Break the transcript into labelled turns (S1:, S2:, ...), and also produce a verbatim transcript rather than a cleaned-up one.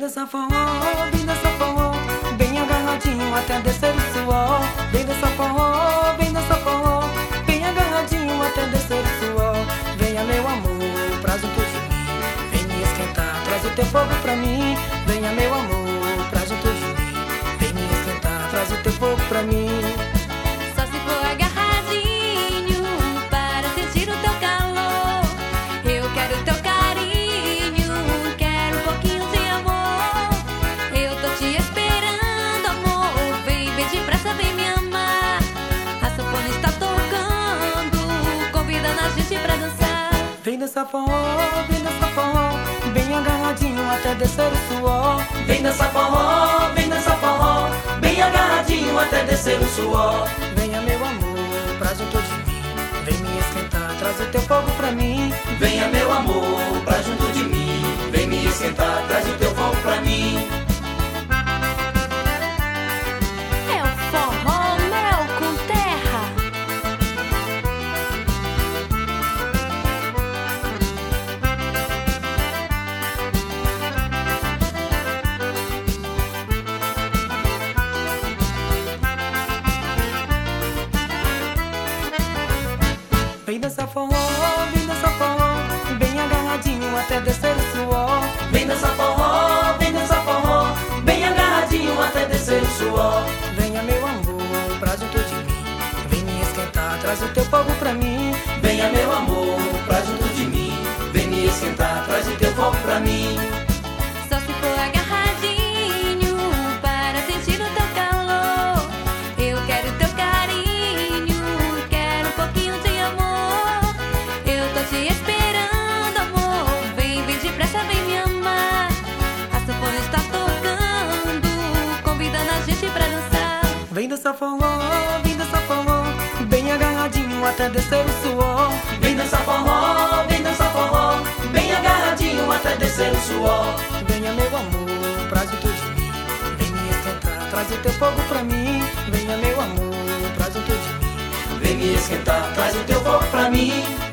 S1: dançar forró, vem dançar forró, bem agarradinho até descer o suor. Vem dançar forró, vem dançar forró, bem agarradinho até descer o suor. Venha meu amor, pra junto de mim, vem me esquentar, traz o teu fogo pra mim. Venha meu amor, pra junto de mim, vem me esquentar, traz o teu fogo pra mim.
S2: Só se for agarradinho para sentir o teu calor. Eu quero teu carinho, quero um pouquinho de amor. Eu tô te esperando, amor, vem bem depressa, vem me amar. A sanfona está tocando, convidando a gente pra dançar.
S1: Vem dançar forró, vem dançar forró, bem agarradinho até descer o suor.
S3: Vem dançar forró, vem dançar forró, bem agarradinho até descer o suor.
S1: Venha meu amor, pra junto de mim, vem me esquentar, traz o teu fogo pra mim.
S3: Venha meu amor, pra junto de mim, vem me esquentar, traz o teu fogo pra mim.
S2: É o forró mel com terra.
S1: Vem dançar forró, vem dançar forró, bem agarradinho até descer o suor.
S3: Vem dançar forró, vem dançar forró, bem agarradinho até descer o suor.
S1: Venha meu amor, pra junto de mim, vem me esquentar, traz o teu fogo pra mim.
S3: Venha meu amor, pra junto de mim, vem me esquentar, traz o teu fogo pra mim.
S2: Só se for agarradinho para sentir o teu calor. Eu quero teu carinho, quero um pouquinho de amor. Eu tô te esperando, amor, vem bem depressa, vem me amar. A sanfona está tocando, convidando a gente pra dançar.
S1: Vem dançar forró, vem dançar forró, bem agarradinho até descer o suor.
S3: Vem dançar forró, vem dançar forró, bem agarradinho até descer o suor.
S1: Venha meu amor, pra junto de mim, vem me esquentar, traz o teu fogo pra mim. Venha meu amor, pra junto de mim,
S3: Vem me esquentar, traz o teu fogo pra mim.